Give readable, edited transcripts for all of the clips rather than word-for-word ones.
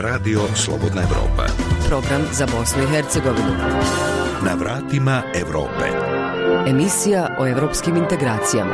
Radio Slobodna Evropa. Program za Bosnu i Hercegovinu. Na vratima Evrope. Emisija o evropskim integracijama.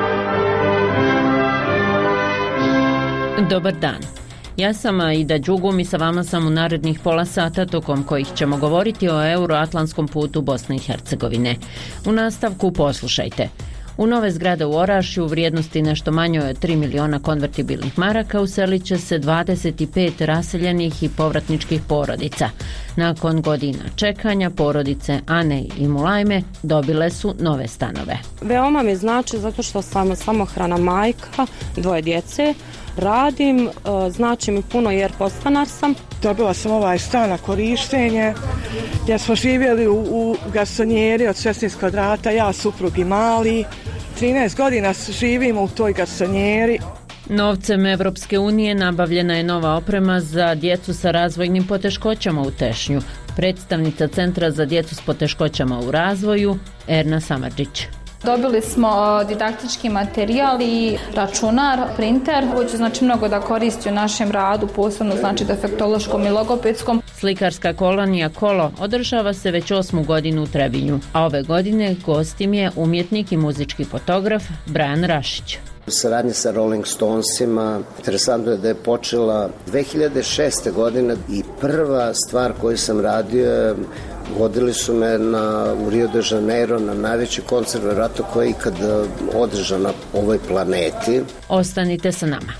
Dobar dan. Ja sam Aida Đugum i sa vama sam u narednih pola sata tokom kojih ćemo govoriti o euroatlantskom putu Bosne i Hercegovine. U nastavku poslušajte. U nove zgrade u Orašju u vrijednosti nešto manje od 3 miliona konvertibilnih maraka uselit će se 25 raseljenih i povratničkih porodica. Nakon godina čekanja, porodice Ane i Mulajme dobile su nove stanove. Veoma mi znači zato što sam samohrana majka, 2 djece, radim, znači mi puno jer podstanar sam. Dobila sam ovaj stan na korištenje gdje smo živjeli u garsonjeri od 16 kvadrata, ja, suprug i mali. 13 godina živimo u toj garsonjeri. Novcem Evropske unije nabavljena je nova oprema za djecu sa razvojnim poteškoćama u Tešnju. Predstavnica Centra za djecu s poteškoćama u razvoju, Erna Samardžić. Dobili smo didaktički materijal i računar, printer, koji će znači mnogo da koristi u našem radu, posebno znači defektološkom i logopedskom. Slikarska kolonija Kolo održava se već 8. godinu u Trebinju, a ove godine gost im je umjetnik i muzički fotograf Brian Rašić. Saradnje sa Rolling Stonesima, interesantno je da je počela 2006. godine i prva stvar koju sam radio, vodili su me u Rio de Janeiro na najveći koncert vjerojatno koji je ikad održan na ovoj planeti. Ostanite sa nama.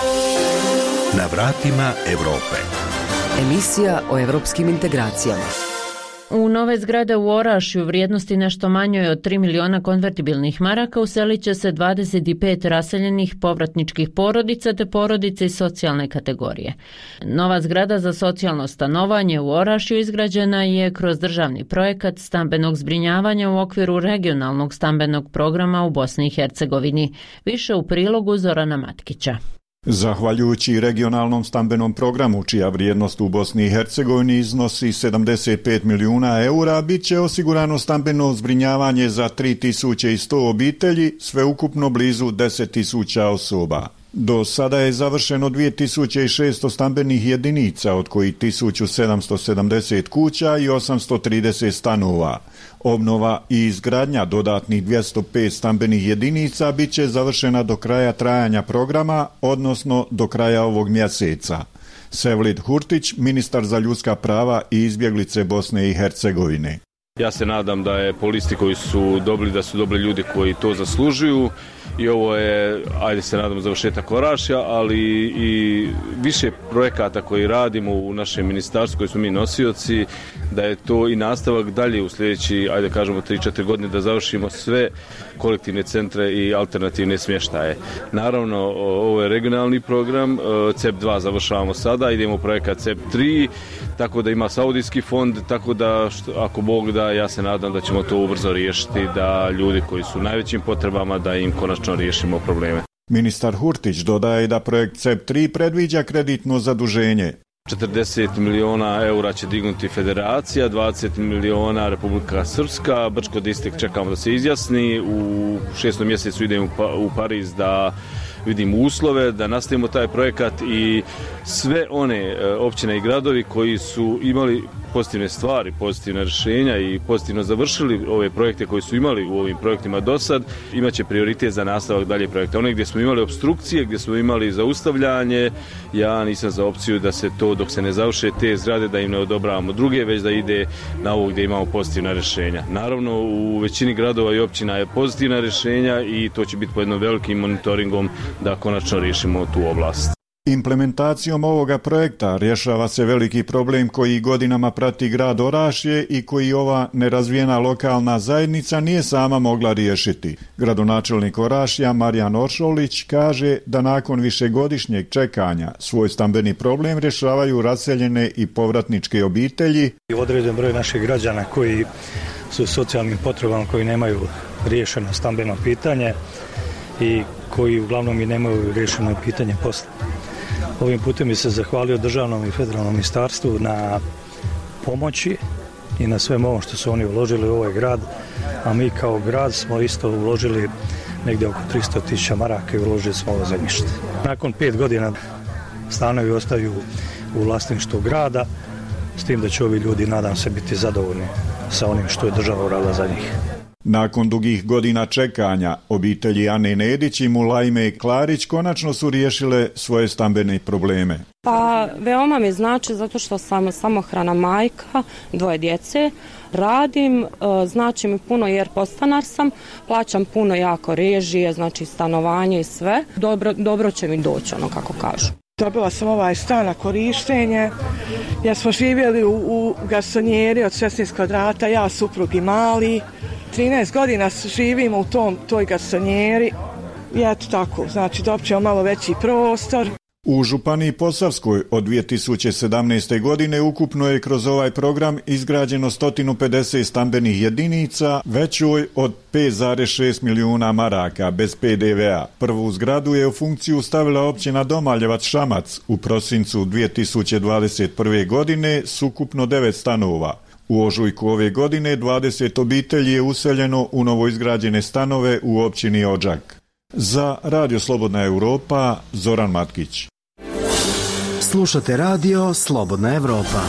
Na vratima Evrope. Emisija o evropskim integracijama. U nove zgrade u Orašju vrijednosti nešto manjoj od 3 miliona konvertibilnih maraka uselit će se 25 raseljenih povratničkih porodica te porodice iz socijalne kategorije. Nova zgrada za socijalno stanovanje u Orašju izgrađena je kroz državni projekat stambenog zbrinjavanja u okviru regionalnog stambenog programa u Bosni i Hercegovini. Više u prilogu Zorana Matkića. Zahvaljujući regionalnom stambenom programu, čija vrijednost u Bosni i Hercegovini iznosi 75 milijuna eura, bit će osigurano stambeno zbrinjavanje za 3100 obitelji, sveukupno blizu 10.000 osoba. Do sada je završeno 2600 stambenih jedinica, od kojih 1770 kuća i 830 stanova. Obnova i izgradnja dodatnih 205 stambenih jedinica bit će završena do kraja trajanja programa, odnosno do kraja ovog mjeseca. Sevlid Hurtić, ministar za ljudska prava i izbjeglice Bosne i Hercegovine. Ja se nadam da je po listi koji su dobili, da su dobili ljudi koji to zaslužuju i ovo je, ajde se nadam, završetak Orašja, ali i više projekata koji radimo u našem ministarstvu, koji smo mi nosioci, da je to i nastavak dalje u sljedeći, ajde kažemo 3-4 godine, da završimo sve kolektivne centre i alternativne smještaje. Naravno, ovo je regionalni program, CEP 2 završavamo sada, idemo u projekat CEP 3, tako da ima Saudijski fond, tako da ako Bog da, ja se nadam da ćemo to ubrzo riješiti, da ljudi koji su u najvećim potrebama, da im konačno riješimo probleme. Ministar Hurtić dodaje da projekt CEP 3 predviđa kreditno zaduženje. 40 miliona eura će dignuti federacija, 20 miliona Republika Srpska, Brčko distrikt čekamo da se izjasni, u 6. mjesecu idemo u Pariz da vidimo uslove, da nastavimo taj projekat i sve one općine i gradovi koji su imali pozitivne stvari, pozitivne rješenja i pozitivno završili ove projekte koji su imali u ovim projektima do sad, imat će prioritet za nastavak dalje projekta. One gdje smo imali opstrukcije, gdje smo imali zaustavljanje, ja nisam za opciju da se to, dok se ne završe te zgrade, da im ne odobravamo druge, već da ide na ovo gdje imamo pozitivna rješenja. Naravno, u većini gradova i općina je pozitivna rješenja i to će biti pod jednom velikim monitoringom da konačno riješimo tu oblast. Implementacijom ovoga projekta rješava se veliki problem koji godinama prati grad Orašje i koji ova nerazvijena lokalna zajednica nije sama mogla riješiti. Gradonačelnik Orašja Marijan Oršolić kaže da nakon višegodišnjeg čekanja svoj stambeni problem rješavaju raseljene i povratničke obitelji. Određen broj naših građana koji su socijalnim potrebama, koji nemaju riješeno stambeno pitanje i koji uglavnom i nemaju riješeno pitanje posla. Ovim putem bi se zahvalio državnom i federalnom ministarstvu na pomoći i na svem ovom što su oni uložili u ovaj grad, a mi kao grad smo isto uložili negdje oko 300.000 maraka i uložili smo ovo zemljište. Nakon 5 godina stanovi ostaju u vlasništvu grada, s tim da će ovi ljudi, nadam se, biti zadovoljni sa onim što je država uradila za njih. Nakon dugih godina čekanja, obitelji Ane Nedić i Mulajme Klarić konačno su riješile svoje stambene probleme. Pa veoma mi znači zato što sam samohrana majka, 2 djece, radim, znači mi puno jer podstanar sam, plaćam puno jako režije, znači stanovanje i sve. Dobro će mi doći, ono kako kažu. Dobila sam ovaj stan na korištenje, jer smo živjeli u garsonjeri od 16 kvadrata, ja, suprug i mali. 13 godina živimo u toj garsonjeri i eto tako, znači dobit ćemo malo veći prostor. U Županiji Posavskoj od 2017. godine ukupno je kroz ovaj program izgrađeno 150 stambenih jedinica većoj od 5,6 milijuna maraka bez PDV-a. Prvu zgradu je u funkciju stavila općina Domaljevac Šamac u prosincu 2021. godine s ukupno 9 stanova. U ožujku ove godine 20 obitelji je useljeno u novoizgrađene stanove u općini Odžak. Za Radio Slobodna Europa, Zoran Matkić. Slušate Radio Slobodna Europa.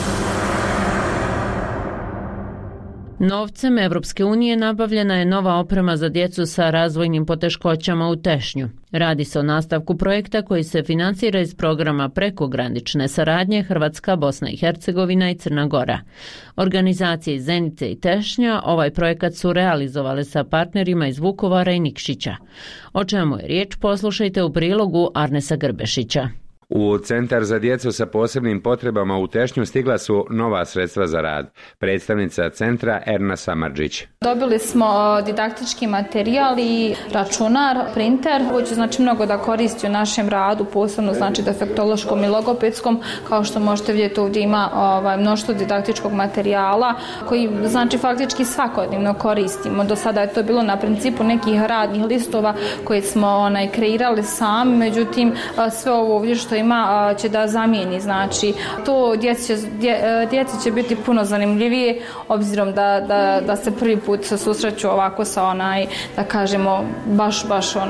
Novcem Evropske unije nabavljena je nova oprema za djecu sa razvojnim poteškoćama u Tešnju. Radi se o nastavku projekta koji se financira iz programa prekogranične saradnje Hrvatska, Bosna i Hercegovina i Crna Gora. Organizacije iz Zenice i Tešnja ovaj projekat su realizovale sa partnerima iz Vukovara i Nikšića. O čemu je riječ, poslušajte u prilogu Arnesa Grbešića. U Centar za djecu sa posebnim potrebama u Tešnju stigla su nova sredstva za rad. Predstavnica centra Erna Samardžić. Dobili smo didaktički materijal i računar, printer, koji će znači mnogo da koristi u našem radu, posebno znači defektološkom i logopedskom. Kao što možete vidjeti, ovdje ima mnoštvo didaktičkog materijala koji znači faktički svakodnevno koristimo. Do sada je to bilo na principu nekih radnih listova koje smo kreirali sami, međutim sve ovo ovdje što ima će da zamijeni, znači to djeci će biti puno zanimljivije obzirom da se prvi put susreću ovako sa da kažemo baš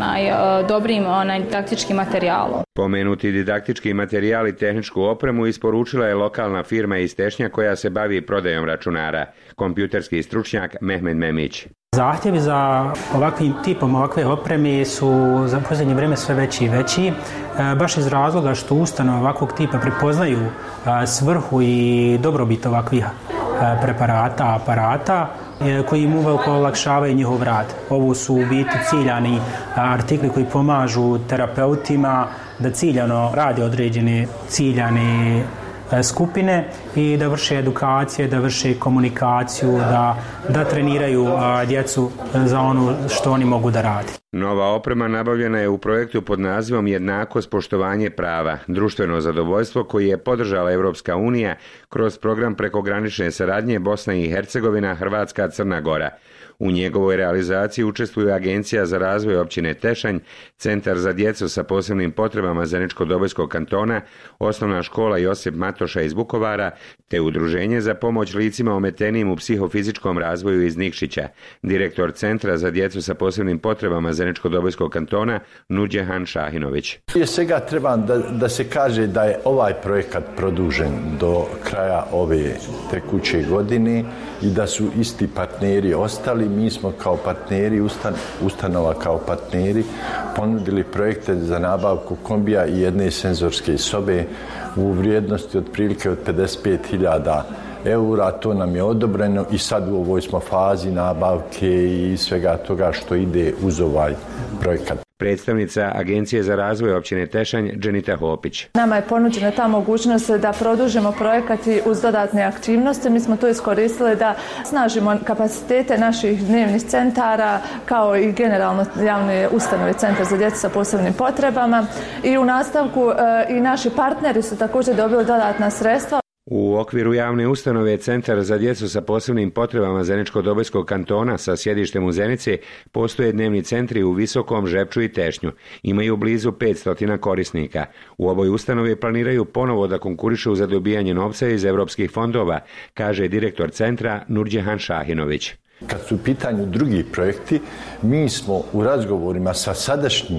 dobrim didaktičkim materijalom. Pomenuti didaktički materijal i tehničku opremu isporučila je lokalna firma iz Tešnja koja se bavi prodajom računara, kompjuterski stručnjak Mehmed Memić. Zahtjevi za ovakvim tipom ovakve opreme su za posljednje vrijeme sve veći i veći, baš iz razloga što ustanove ovakvog tipa prepoznaju svrhu i dobrobit ovakvih preparata, aparata koji im uveliko olakšavaju njihov rad. Ovo su u biti ciljani artikli koji pomažu terapeutima da ciljano rade određene ciljane skupine i da vrše edukacije, da vrše komunikaciju, da treniraju djecu za ono što oni mogu da rade. Nova oprema nabavljena je u projektu pod nazivom Jednakost, poštovanje prava, društveno zadovoljstvo koji je podržala Evropska unija kroz program prekogranične saradnje Bosna i Hercegovina, Hrvatska, Crna Gora. U njegovoj realizaciji učestvuju Agencija za razvoj općine Tešanj, Centar za djecu sa posebnim potrebama Zeničko-Dobojskog kantona, Osnovna škola Josip Matoša iz Vukovara, te Udruženje za pomoć licima ometenijim u psihofizičkom razvoju iz Nikšića. Direktor Centra za djecu sa posebnim potrebama Zeničko-Dobojskog kantona, Nurđehan Šahinović. Prije svega treba da se kaže da je ovaj projekat produžen do kraja ove tekuće godine i da su isti partneri ostali. Mi smo kao partneri, ustanova kao partneri, ponudili projekte za nabavku kombija i jedne senzorske sobe u vrijednosti otprilike od 55.000 eura. To nam je odobreno i sad u ovoj smo fazi nabavke i svega toga što ide uz ovaj projekat. Predstavnica Agencije za razvoj općine Tešanj, Dženita Hopić. Nama je ponuđena ta mogućnost da produžimo projekat uz dodatne aktivnosti. Mi smo to iskoristili da snažimo kapacitete naših dnevnih centara kao i generalno javne ustanove Centar za djecu sa posebnim potrebama. I u nastavku i naši partneri su također dobili dodatna sredstva. U okviru javne ustanove Centar za djecu sa posebnim potrebama Zeničko-Dobojskog kantona sa sjedištem u Zenici postoje dnevni centri u Visokom, Žepču i Tešnju. Imaju blizu 500 korisnika. U ovoj ustanovi planiraju ponovo da konkurišu za dobijanje novca iz evropskih fondova, kaže direktor centra Nurđehan Šahinović. Kad su u pitanju drugi projekti, mi smo u razgovorima sa sadašnjim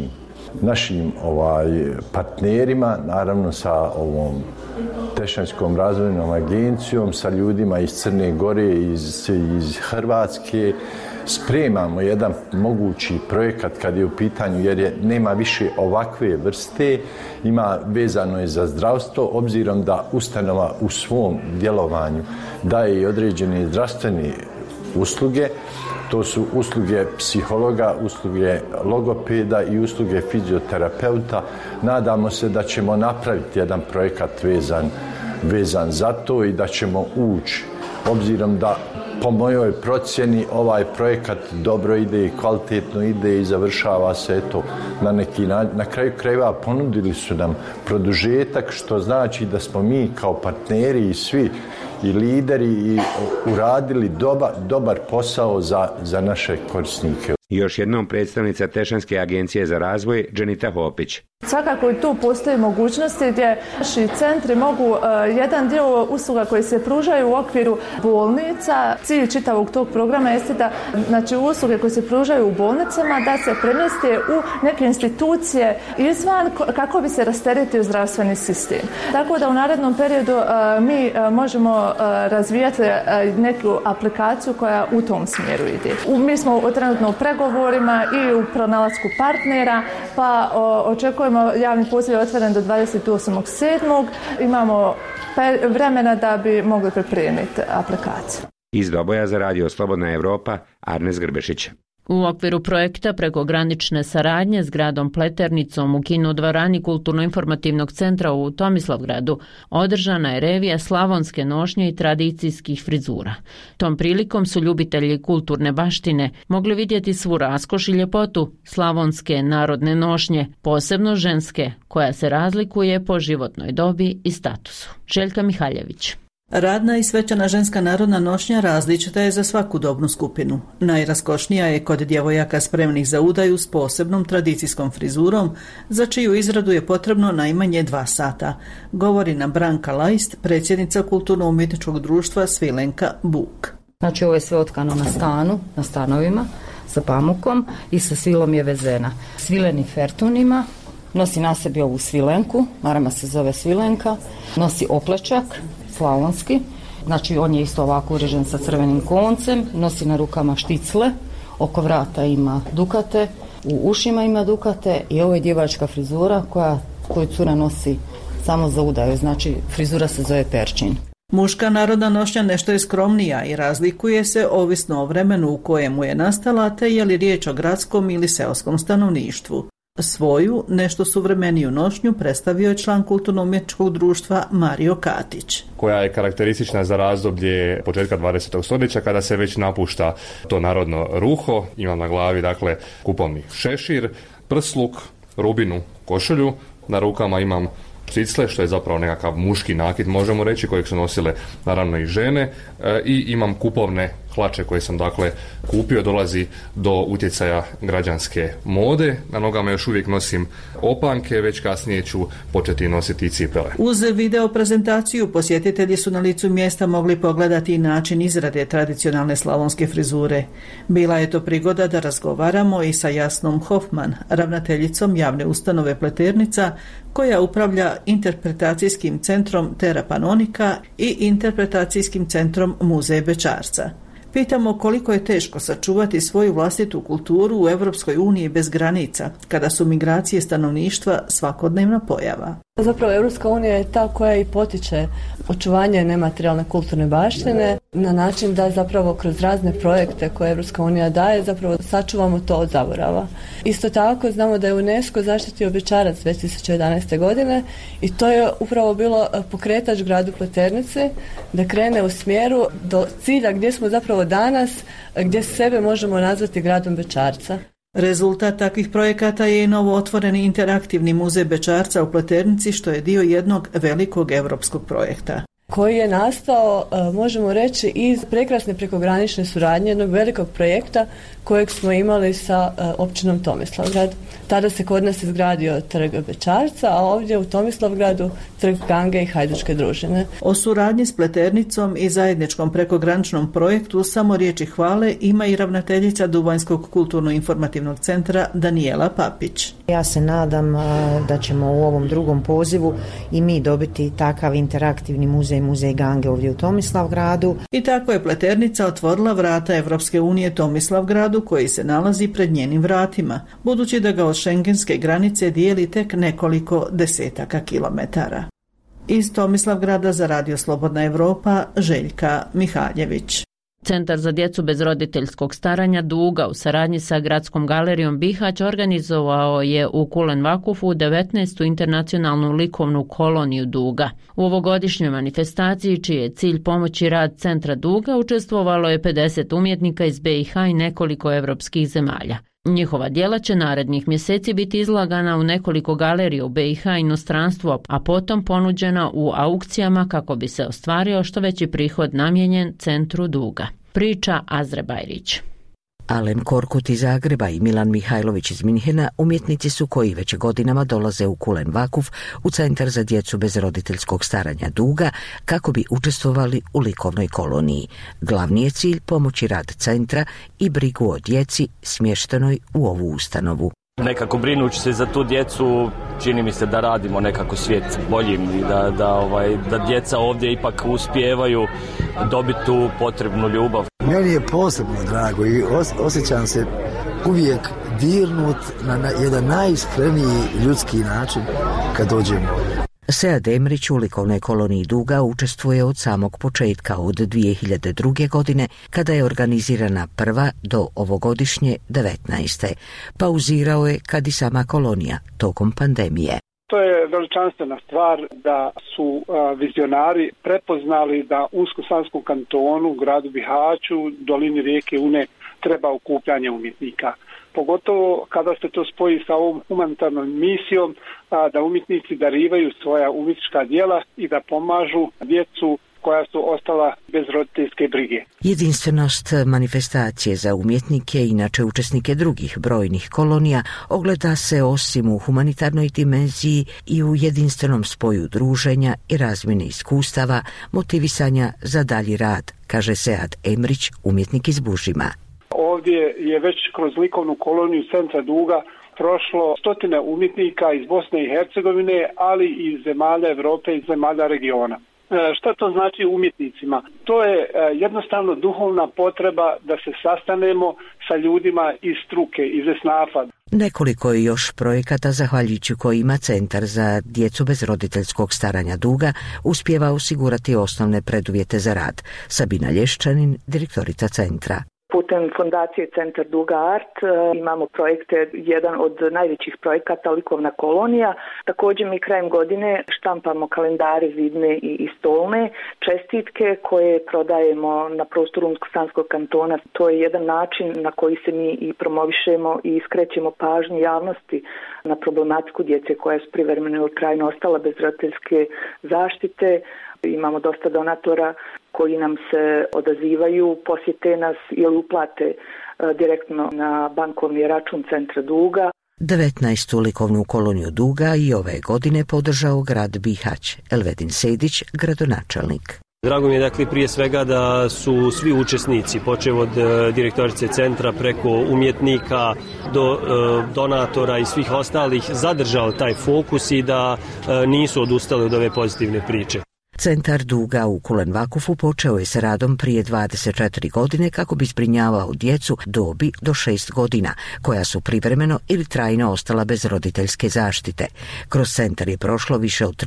našim partnerima, naravno sa ovom Tešanjskom razvojnom agencijom, sa ljudima iz Crne Gore, iz Hrvatske, spremamo jedan mogući projekat kad je u pitanju, jer nema više ovakve vrste, vezano je za zdravstvo, obzirom da ustanova u svom djelovanju daje i određene zdravstvene usluge. To su usluge psihologa, usluge logopeda i usluge fizioterapeuta. Nadamo se da ćemo napraviti jedan projekat vezan za to i da ćemo ući, obzirom da po mojoj procjeni ovaj projekat dobro ide i kvalitetno ide i završava se na kraju krajeva ponudili su nam produžetak, što znači da smo mi kao partneri i svi i lideri i uradili dobar posao za naše korisnike. Još jednom predstavnica Tešanjske agencije za razvoj, Dženita Hopić. Svakako i tu postoji mogućnosti gdje naši centri mogu jedan dio usluga koji se pružaju u okviru bolnica. Cilj čitavog tog programa jeste da usluge koje se pružaju u bolnicama da se premjeste u neke institucije izvan kako bi se rasteretio zdravstveni sistem. Tako da u narednom periodu mi možemo razvijati neku aplikaciju koja u tom smjeru ide. Mi smo trenutno u pregovorima i u pronalasku partnera, pa očekujemo javni poziv je otvoren do 28.7. Imamo vremena da bi mogli pripremiti aplikaciju. Iz Doboja za Radio Slobodna Evropa, Arnes Grbešić. U okviru projekta prekogranične saradnje s gradom Pleternicom u kinodvorani Kulturno-informativnog centra u Tomislavgradu održana je revija slavonske nošnje i tradicijskih frizura. Tom prilikom su ljubitelji kulturne baštine mogli vidjeti svu raskoš i ljepotu slavonske narodne nošnje, posebno ženske, koja se razlikuje po životnoj dobi i statusu. Željka Mihaljević. Radna i svečana ženska narodna nošnja različita je za svaku dobnu skupinu. Najraskošnija je kod djevojaka spremnih za udaju s posebnom tradicijskom frizurom, za čiju izradu je potrebno najmanje 2 sata, govori nam Branka Lajst, predsjednica Kulturno-umjetničkog društva Svilenka Buk. Znači ovo je sve otkano na stanovima, sa pamukom i sa svilom je vezena. Svileni fertunima, nosi na sebi ovu svilenku, marama se zove svilenka, nosi oplečak, slavonski, znači on je isto ovako urežen sa crvenim koncem, nosi na rukama šticle, oko vrata ima dukate, u ušima ima dukate i ovo je djevačka frizura koju cura nosi samo za udaju, znači frizura se zove perčin. Muška narodna nošnja nešto je skromnija i razlikuje se ovisno o vremenu u kojemu je nastala, te je li riječ o gradskom ili seoskom stanovništvu. Svoju, nešto suvremeniju nošnju predstavio je član Kulturno-umjetničkog društva Mario Katić. Koja je karakteristična za razdoblje početka 20. stoljeća kada se već napušta to narodno ruho. Imam na glavi kupovni šešir, prsluk, rubinu, košulju. Na rukama imam cicle, što je zapravo nekakav muški nakit, možemo reći, kojeg su nosile naravno i žene, i imam kupovne hlače koje sam kupio, dolazi do utjecaja građanske mode. Na nogama još uvijek nosim opanke, već kasnije ću početi nositi i cipele. Uz video prezentaciju posjetitelji su na licu mjesta mogli pogledati i način izrade tradicionalne slavonske frizure. Bila je to prigoda da razgovaramo i sa Jasnom Hoffman, ravnateljicom javne ustanove Pleternica, koja upravlja interpretacijskim centrom Terra Panonika i interpretacijskim centrom Muzej Bečarca. Pitamo koliko je teško sačuvati svoju vlastitu kulturu u Europskoj uniji bez granica, kada su migracije stanovništva svakodnevna pojava. Zapravo Europska unija je ta koja i potiče očuvanje nematerijalne kulturne baštine na način da zapravo kroz razne projekte koje Europska unija daje zapravo sačuvamo to od zaborava. Isto tako znamo da je UNESCO zaštitio Bečarac 2011. godine i to je upravo bilo pokretač gradu Pleternici da krene u smjeru do cilja gdje smo zapravo danas, gdje sebe možemo nazvati gradom Bečarca. Rezultat takvih projekata je i novo otvoreni interaktivni muzej Bečarca u Pleternici, što je dio jednog velikog europskog projekta. koji je nastao, možemo reći, iz prekrasne prekogranične suradnje jednog velikog projekta kojeg smo imali sa općinom Tomislavgrad. Tada se kod nas izgradio trg Bećarca, a ovdje u Tomislavgradu trg Gange i Hajdučke družine. O suradnji s Pleternicom i zajedničkom prekograničnom projektu samo riječi hvale ima i ravnateljica Duvanjskog kulturno-informativnog centra Danijela Papić. Ja se nadam da ćemo u ovom drugom pozivu i mi dobiti takav interaktivni muzej Gange ovdje u Tomislavgradu. I tako je Pleternica otvorila vrata Evropske unije Tomislavgradu koji se nalazi pred njenim vratima, budući da ga od šengenske granice dijeli tek nekoliko desetaka kilometara. Iz Tomislavgrada za Radio Slobodna Evropa, Željka Mihaljević. Centar za djecu bez roditeljskog staranja Duga u saradnji sa Gradskom galerijom Bihać organizovao je u Kulen Vakufu 19. internacionalnu likovnu koloniju Duga. U ovogodišnjoj manifestaciji, čiji je cilj pomoći rad Centra Duga, učestvovalo je 50 umjetnika iz BiH i nekoliko evropskih zemalja. Njihova djela će narednih mjeseci biti izlagana u nekoliko galerija u BiH i inostranstvu, a potom ponuđena u aukcijama kako bi se ostvario što veći prihod namijenjen Centru Duga. Priča Azre Bajrić. Alen Korkut iz Zagreba i Milan Mihajlović iz Minhena umjetnici su koji već godinama dolaze u Kulen Vakuf, u Centar za djecu bez roditeljskog staranja Duga, kako bi učestvovali u likovnoj koloniji. Glavni je cilj pomoći rad centra i brigu o djeci smještenoj u ovu ustanovu. Nekako brinući se za tu djecu, čini mi se da radimo nekako svijet boljim i da djeca ovdje ipak uspijevaju dobiti tu potrebnu ljubav. Meni je posebno drago i osjećam se uvijek dirnut na jedan najiskreniji ljudski način kad dođemo ovdje. Sead Emrić u likovnoj koloniji Duga učestvuje od samog početka, od 2002. godine, kada je organizirana prva do ovogodišnje 19. Pauzirao je kad i sama kolonija tokom pandemije. To je veličanstvena stvar da su vizionari prepoznali da u Unsko-Sanskom kantonu, gradu Bihaću, dolini rijeke Une treba okupljanje umjetnika. Pogotovo kada se to spoji sa ovom humanitarnom misijom, da umjetnici darivaju svoja umjetnička djela i da pomažu djecu koja su ostala bez roditeljske brige. Jedinstvenost manifestacije za umjetnike i inače učesnike drugih brojnih kolonija ogleda se osim u humanitarnoj dimenziji i u jedinstvenom spoju druženja i razmjene iskustava, motivisanja za dalji rad, kaže Sead Emrić, umjetnik iz Bužima. Ovdje je već kroz likovnu koloniju Centra Duga prošlo stotine umjetnika iz Bosne i Hercegovine, ali i iz zemalja Europe i zemalja regiona. Šta to znači umjetnicima? To je jednostavno duhovna potreba da se sastanemo sa ljudima iz struke, iz esnafa. Nekoliko je još projekata zahvaljujući kojima Centar za djecu bez roditeljskog staranja Duga uspijeva osigurati osnovne preduvjete za rad. Sabina Lješčanin, direktorica centra. Putem fondacije Centar Duga Art imamo projekte, jedan od najvećih projekata likovna kolonija. Također mi krajem godine štampamo kalendare vidne i stolne, čestitke koje prodajemo na prostoru Unsko-Sanskog kantona. To je jedan način na koji se mi i promovišemo i skrećemo pažnju javnosti na problematiku djece koja su privremeno ili trajno ostala bez roditeljske zaštite. Imamo dosta donatora koji nam se odazivaju, posjete nas ili uplate direktno na bankovni račun Centra Duga. 19. likovnu koloniju Duga i ove godine podržao grad Bihać. Elvedin Sedić, gradonačelnik. Drago mi je dakle prije svega da su svi učesnici, počev od direktorice centra preko umjetnika do donatora i svih ostalih, zadržao taj fokus i da nisu odustali od ove pozitivne priče. Centar Duga u Kulen Vakufu počeo je sa radom prije 24 godine kako bi zbrinjavao djecu dobi do 6 godina, koja su privremeno ili trajno ostala bez roditeljske zaštite. Kroz centar je prošlo više od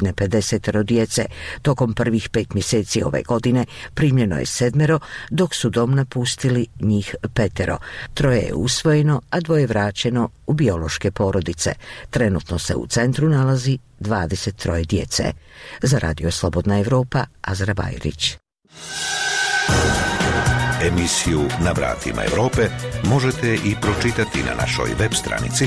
350 djece. Tokom prvih 5 mjeseci ove godine primljeno je 7, dok su dom napustili njih 5. 3 je usvojeno, a 2 vraćeno u biološke porodice. Trenutno se u centru nalazi 23 djece. Za Radio Slobodna Evropa, Azra Bajrić. Emisiju Na vratima Europe možete i pročitati na našoj web stranici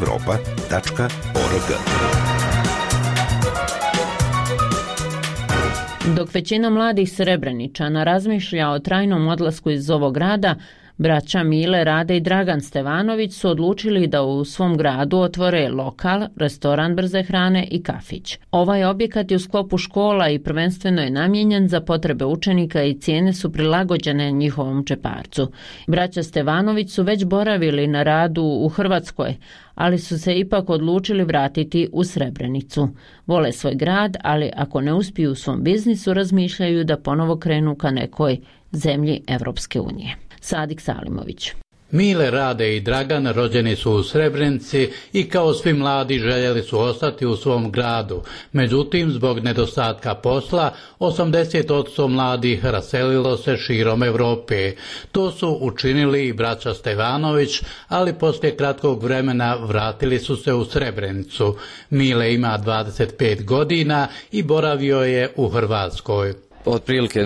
slobodnaevropa.org. Dok većina mladih Srebreničana razmišlja o trajnom odlasku iz ovog grada, braća Mile, Rade i Dragan Stevanović su odlučili da u svom gradu otvore lokal, restoran brze hrane i kafić. Ovaj objekat je u sklopu škola i prvenstveno je namijenjen za potrebe učenika i cijene su prilagođene njihovom džeparcu. Braća Stevanović su već boravili na radu u Hrvatskoj, ali su se ipak odlučili vratiti u Srebrenicu. Vole svoj grad, ali ako ne uspiju u svom biznisu, razmišljaju da ponovo krenu ka nekoj zemlji Evropske unije. Sadik Salimović. Mile, Rade i Dragan rođeni su u Srebrenici i kao svi mladi željeli su ostati u svom gradu. Međutim, zbog nedostatka posla, 80% mladih raselilo se širom Europe. To su učinili i braća Stevanović, ali poslije kratkog vremena vratili su se u Srebrenicu. Mile ima 25 godina i boravio je u Hrvatskoj. Otprilike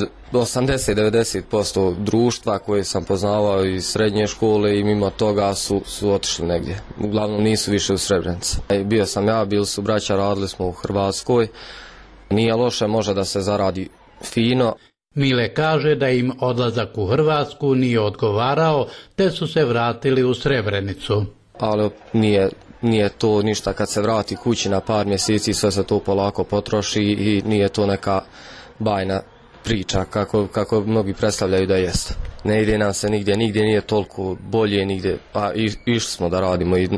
80-90% društva koje sam poznavao iz srednje škole i mimo toga su otišli negdje. Uglavnom nisu više u Srebrenici. Bio sam ja, bili su braća, radili smo u Hrvatskoj. Nije loše, može da se zaradi fino. Mile kaže da im odlazak u Hrvatsku nije odgovarao, te su se vratili u Srebrenicu. Ali nije to ništa kad se vrati kući na par mjeseci, sve se to polako potroši i nije to neka bajna priča kako mnogi predstavljaju da jest. Ne ide nam se nigdje nije toliko bolje nigdje, a išli smo da radimo i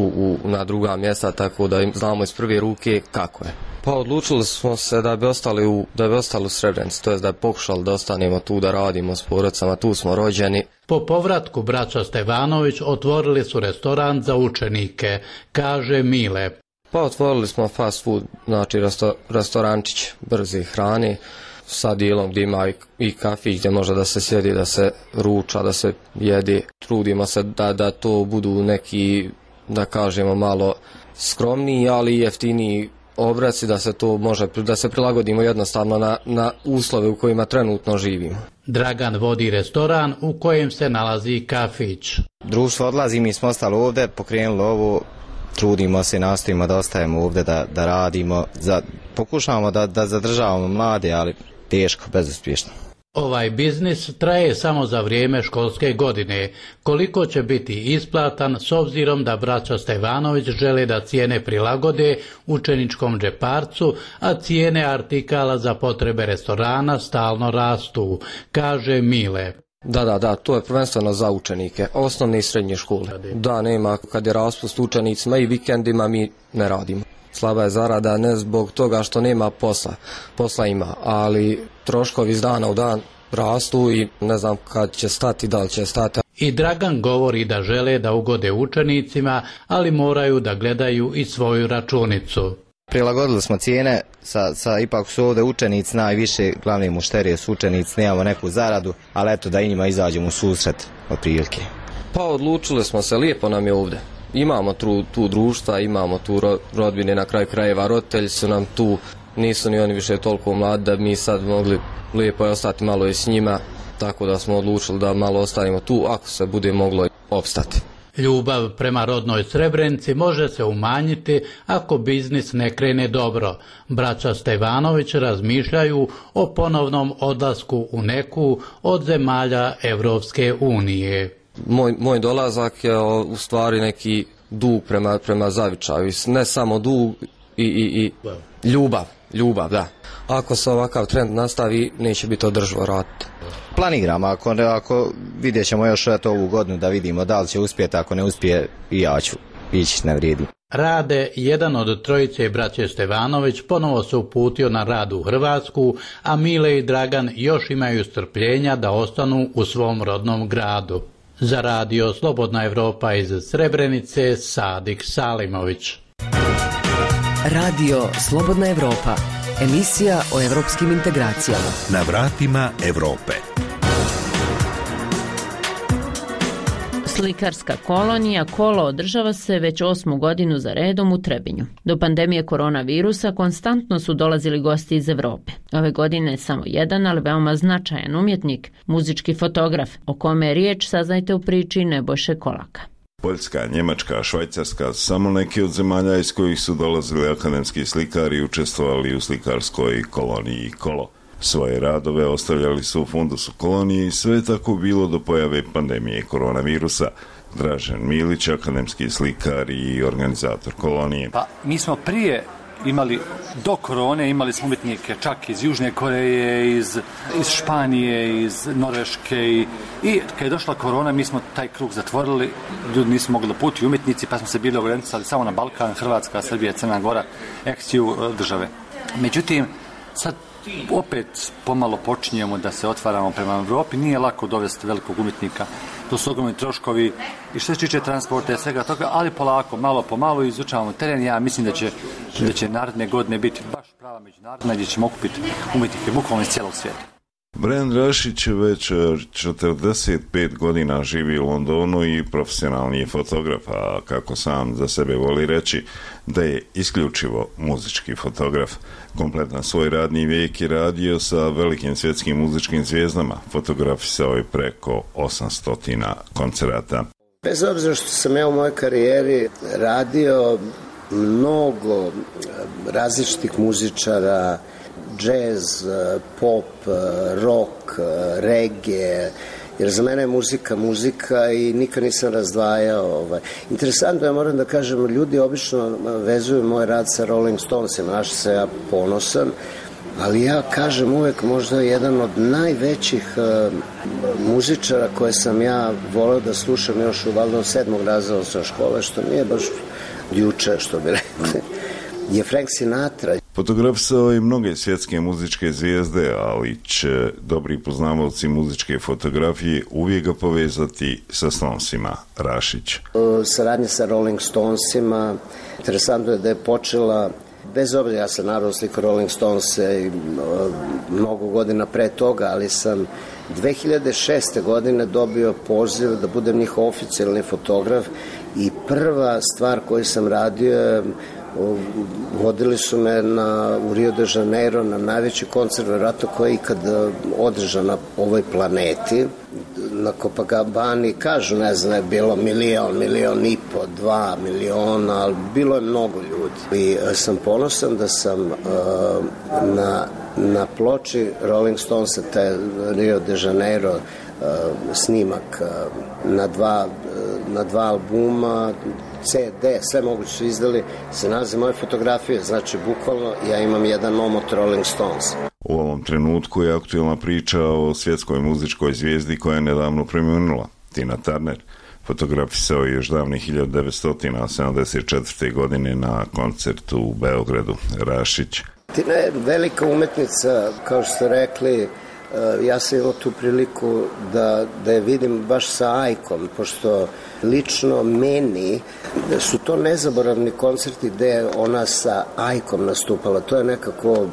na druga mjesta, tako da znamo iz prve ruke kako je. Pa odlučili smo se da bi ostali u Srebrenici, to jest da bi pokušali da ostanemo tu, da radimo s porodicama, tu smo rođeni. Po povratku braća Stevanović otvorili su restoran za učenike, kaže Mile. Pa otvorili smo fast food, znači restorančić brze hrane, sa dijelom gdje ima i kafić gdje može da se sjedi, da se ruča, da se jede. Trudimo se da to budu neki, da kažemo, malo skromniji, ali jeftiniji obroci, da se to može, da se prilagodimo jednostavno na uslove u kojima trenutno živimo. Dragan vodi restoran u kojem se nalazi kafić. Društvo odlazi, mi smo ostali ovdje, pokrenuli ovo, trudimo se, nastojimo da ostajemo ovdje, da radimo, pokušavamo da zadržavamo mlade, ali teško, bezuspješno. Ovaj biznis traje samo za vrijeme školske godine. Koliko će biti isplatan s obzirom da braća Stevanović žele da cijene prilagode učeničkom džeparcu, a cijene artikala za potrebe restorana stalno rastu, kaže Mile. Da, to je prvenstveno za učenike, osnovne i srednje škole. Da, nema, kad je raspust učenicima i vikendima mi ne radimo. Slaba je zarada ne zbog toga što nema posla ima, ali troškovi iz dana u dan rastu i ne znam kad će stati, da li će stati. I Dragan govori da žele da ugode učenicima, ali moraju da gledaju i svoju računicu. Prilagodili smo cijene, ipak su ovdje učenici najviše, glavne mušterije su učenici, nemamo neku zaradu, ali eto da i njima izađemo u susret otprilike. Pa odlučili smo se, lijepo nam je ovdje. Imamo tu društva, imamo tu rodbine, na kraju krajeva roditelji su nam tu, nisu ni oni više toliko mladi da bi mi sad mogli lijepo ostati malo i s njima, tako da smo odlučili da malo ostanemo tu ako se bude moglo opstati. Ljubav prema rodnoj Srebrenici može se umanjiti ako biznis ne krene dobro. Braća Stevanović razmišljaju o ponovnom odlasku u neku od zemalja Evropske unije. Moj dolazak je u stvari neki dug prema zavičaju, ne samo dug i ljubav, da. Ako se ovakav trend nastavi, neće biti održivo raditi. Planiramo, ako vidjet ćemo još ovu godinu da vidimo da li će uspjeti, ako ne uspije i ja ću ići, ne vrijedi. Rade, jedan od trojice braće Stevanović, ponovo se uputio na rad u Hrvatsku, a Mile i Dragan još imaju strpljenja da ostanu u svom rodnom gradu. Za radio Slobodna Evropa iz Srebrenice, Sadik Salimović. Radio Slobodna Evropa, emisija o evropskim integracijama. Na vratima Evrope. Slikarska kolonija Kolo održava se već 8. godinu za redom u Trebinju. Do pandemije koronavirusa konstantno su dolazili gosti iz Evrope. Ove godine samo jedan, ali veoma značajan umjetnik, muzički fotograf, o kome je riječ saznajte u priči Nebojše Kolaka. Poljska, Njemačka, Švajcarska, samo neki od zemalja iz kojih su dolazili akademski slikari i učestvovali u slikarskoj koloniji Kolo. Svoje radove ostavljali su u fundusu kolonije i sve je tako bilo do pojave pandemije koronavirusa. Dražen Milić, akademski slikar i organizator kolonije. Pa mi smo prije imali, do korone imali smo umjetnike čak iz Južne Koreje, iz Španije, iz Norveške i kad je došla korona mi smo taj krug zatvorili, ljudi nisu mogli da putuju umjetnici pa smo se bili ograničili samo na Balkan, Hrvatska, Srbija, Crna Gora, ekstiju države. Međutim, sad opet pomalo počinjemo da se otvaramo prema Evropi, nije lako dovesti velikog umjetnika, to su ogromni troškovi i što se tiče transporta i svega toga, ali polako, malo po malo izučavamo teren. Ja mislim da će naredne godine biti baš prava međunarodna gdje ćemo okupiti umjetnike bukvalno iz cijelog svijeta. Brian Rašić već 45 godina živi u Londonu i profesionalni je fotograf, a kako sam za sebe voli reći da je isključivo muzički fotograf. Kompletan svoj radni vijek je radio sa velikim svjetskim muzičkim zvijezdama, fotografisao je preko 800 koncerata. Bez obzira što sam ja u mojoj karijeri radio mnogo različitih muzičara, džez, pop, rock, reggae, jer za mene je muzika i nikad nisam razdvajao. Interesantno, ja moram da kažem, ljudi obično vezuju moj rad sa Rolling Stonesima, na što se ja ponosan, ali ja kažem uvek možda jedan od najvećih muzičara koje sam ja voleo da slušam još u valjda 7. razreda osnovne škole, što nije baš juče, što bi rekli, je Frank Sinatra. Fotografisao je mnoge svjetske muzičke zvijezde, ali će dobri poznavaoci muzičke fotografije uvijek ga povezati sa Stonesima. Rašić. Saradnja sa Rolling Stonesima, interesantno je da je počela, bez obzira, ja sam naravno slikao Rolling Stones i mnogo godina pre toga, ali sam 2006. godine dobio poziv da budem njihov oficijalni fotograf i prva stvar koju sam radio je vodili su me u Rio de Janeiro na najveći koncert vjerojatno koji je ikad održan na ovoj planeti, na Copacabani. Kažu, ne znam, je bilo milion i po, 2 miliona, ali bilo je mnogo ljudi. I sam ponosan da sam na ploči Rolling Stonesa, taj Rio de Janeiro snimak na dva albuma, CD, sve moguće su izdali, se nalaze moje fotografije, znači bukvalno ja imam jedan omot Rolling Stones. U ovom trenutku je aktuelna priča o svjetskoj muzičkoj zvijezdi koja je nedavno preminula, Tina Turner. Fotografisao je još davne 1974. godine na koncertu u Beogradu. Rašić. Tina je velika umetnica, kao što ste rekli. Ja sam imao tu priliku da je vidim baš sa Ajkom, pošto lično meni su to nezaboravni koncerti gde je ona sa Ajkom nastupala. To je nekako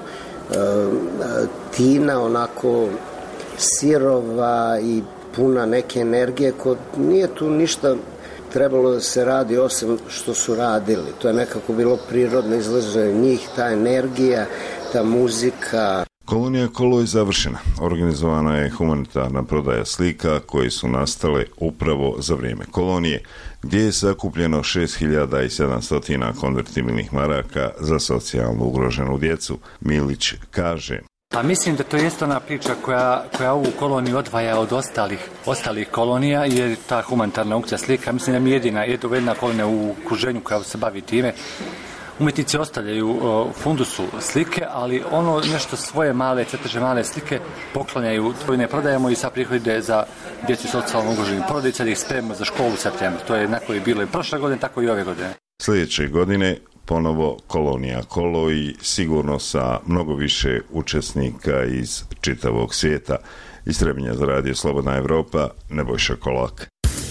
Tina onako sirova i puna neke energije, nije tu ništa trebalo da se radi osim što su radili. To je nekako bilo prirodno izlaženje njih, ta energija, ta muzika. Kolonija Kolo je završena. Organizovana je humanitarna prodaja slika koje su nastale upravo za vrijeme kolonije, gdje je sakupljeno 6700 konvertibilnih maraka za socijalno ugroženu djecu. Milić kaže: Pa mislim da to je ona priča koja ovu koloniju odvaja od ostalih kolonija, jer ta humanitarna aukcija slika, mislim da mi jedina kolonija u okruženju koja se bavi time. Umjetnici ostavljaju fundusu slike, ali ono nešto svoje male, crteže male slike poklanjaju, to ne prodajemo i sad prihode za djecu socijalno ugroženih porodica, da ih spremimo za školu u septembru. To je jednako i bilo i prošle godine, tako i ove godine. Sljedeće godine ponovo kolonija Kolo i sigurno sa mnogo više učesnika iz čitavog svijeta. Iz Trebinja za radio Slobodna Evropa, Nebojša Kolak.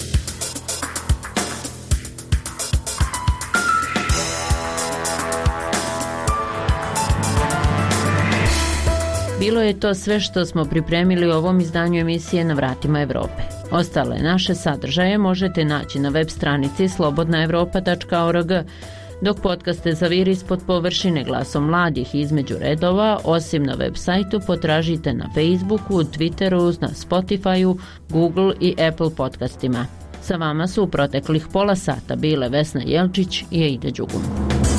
Bilo je to sve što smo pripremili u ovom izdanju emisije Na vratima Evrope. Ostale naše sadržaje možete naći na web stranici slobodnaevropa.org, dok podcaste Zaviri ispod površine glasom mladih između redova, osim na web sajtu, potražite na Facebooku, Twitteru, na Spotifyu, Google i Apple podcastima. Sa vama su u proteklih pola sata bile Vesna Jelčić i Aida Đugum.